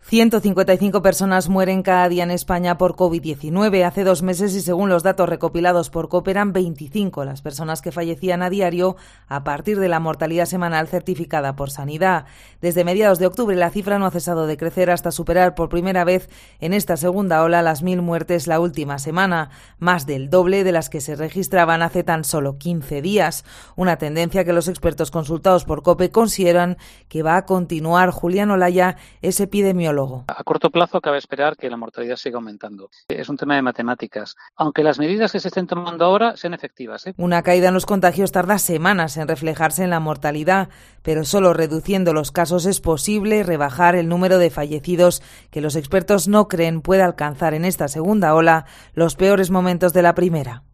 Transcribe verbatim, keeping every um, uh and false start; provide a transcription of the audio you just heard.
ciento cincuenta y cinco personas mueren cada día en España por COVID diecinueve. Hace dos meses y según los datos recopilados por COPE eran veinticinco las personas que fallecían a diario a partir de la mortalidad semanal certificada por Sanidad. Desde mediados de octubre la cifra no ha cesado de crecer hasta superar por primera vez en esta segunda ola las mil muertes la última semana, más del doble de las que se registraban hace tan solo quince días. Una tendencia que los expertos consultados por COPE consideran que va a continuar. Julián Olaya es epidemiólogo. A corto plazo cabe esperar que la mortalidad siga aumentando. Es un tema de matemáticas, aunque las medidas que se estén tomando ahora sean efectivas, ¿eh? Una caída en los contagios tarda semanas en reflejarse en la mortalidad, pero solo reduciendo los casos es posible rebajar el número de fallecidos que los expertos no creen pueda alcanzar en esta segunda ola los peores momentos de la primera.